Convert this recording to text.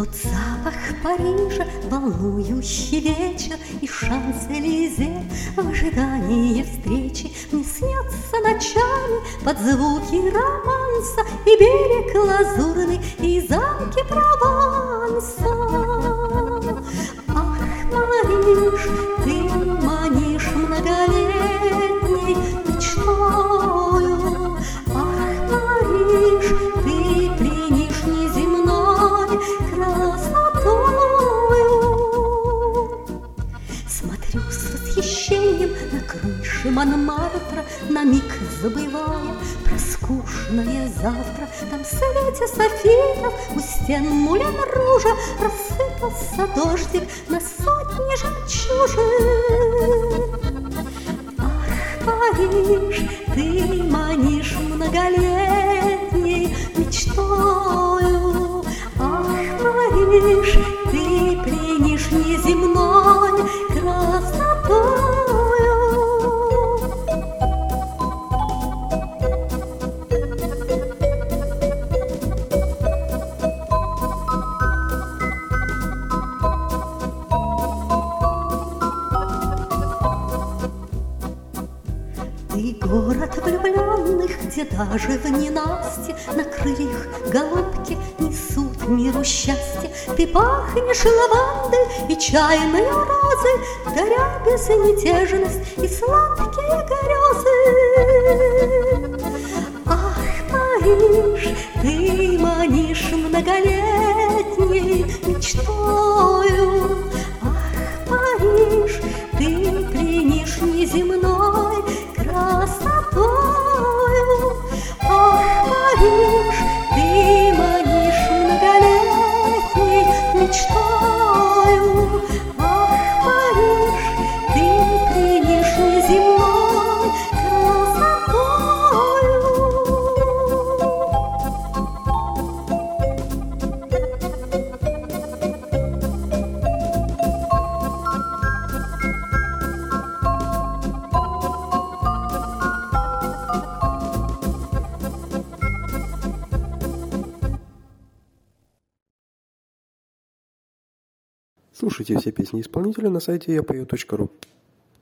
Тот запах Парижа, волнующий вечер и Шанс-Элизе в ожидании встречи мне снятся ночами под звуки романса и берег лазурный, и замки Прованса. Ах, Париж, ты манишь многолетней мечтою. Ах, Париж, ты пленишь неземной красотою. Смотрю с восхищением на крыши Монмартра, на миг забывая про скучное завтра. Там в свете софитов у стен Мулен-Ружа рассыпался дождик на сотни жемчужин. Ах, Париж, ты манишь многолетней мечтою. Ах, Париж, ты пленишь неземной красотою. Ты город влюбленных, где даже в ненастье на крыльях голубки несут миру счастье. Ты пахнешь лавандой и чайной розой, даря безмятежность и сладкие грезы. Ах, Париж, ты манишь многолетней мечтою. Ах, Париж, ты пленишь неземной красотою. Ах, Париж, ты манишь многолетней мечтою. Ах, Париж, ты пленишь неземной красотою. Слушайте все песни исполнителя на сайте yapою.ru.